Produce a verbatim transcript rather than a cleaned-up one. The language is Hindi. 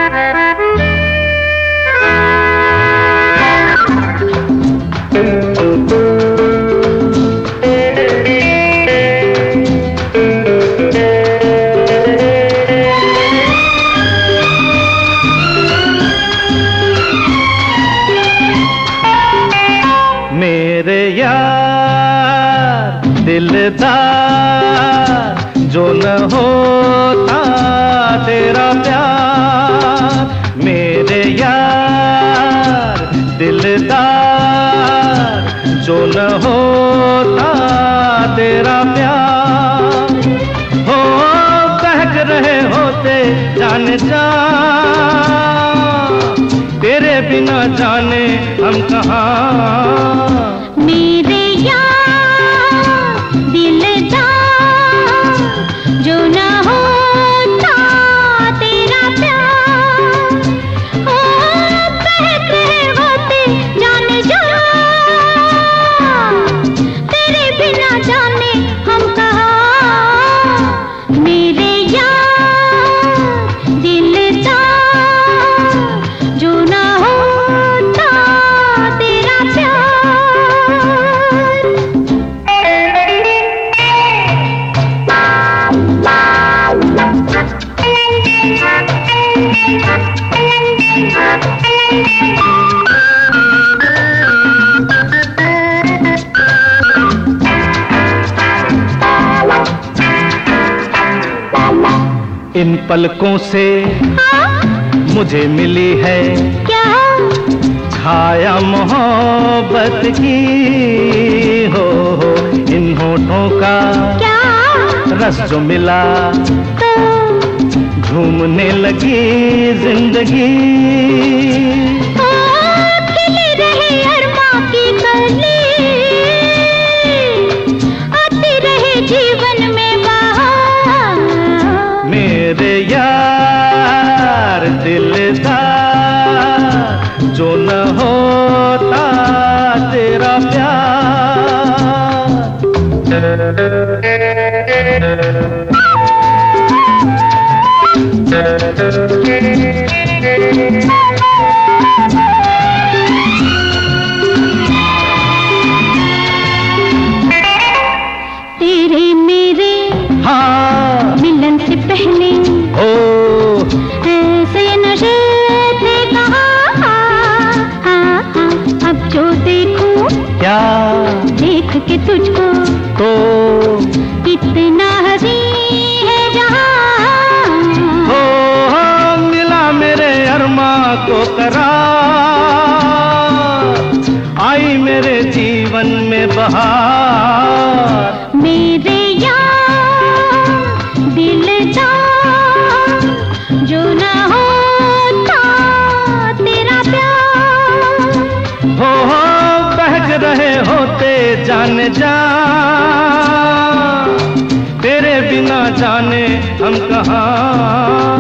मेरे यार दिलदार जो न होता तेरा प्यार, मेरे यार दिलदार जो न होता तेरा प्यार। हो बहक रहे होते जाने जा, तेरे बिना जाने हम कहाँ। मेरे यार दिलदार जो न होता तेरा प्यार, ओ बहक रहे होते जाने जा, तेरे बिना जाने हम कहाँ। मेरे यार दिलदार जो न होता तेरा प्यार। इन पलकों से हाँ? मुझे मिली है क्या छाया मोहब्बत की, हो हो इन होठों का क्या रस जो मिला तो झूमने लगी जिंदगी। ओ खिले रहे अरमां की कली, आती रहे जीवन में बहार। मेरे यार दिलदार जो न होता तेरा तेरे मेरे हाँ मिलन से पहले ओ ऐसे नशे थे कहाँ। हाँ, हाँ, अब जो देखूं क्या देख के तुझको तो कितना हंसी है जहाँ। हो हो मिला मेरे अरमां को करार, आई मेरे जीवन में बहार। मेरे यार दिलदार जो न होता तेरा प्यार। हो हो बहक रहे होते जाने जा, तेरे बिना जाने हम कहाँ।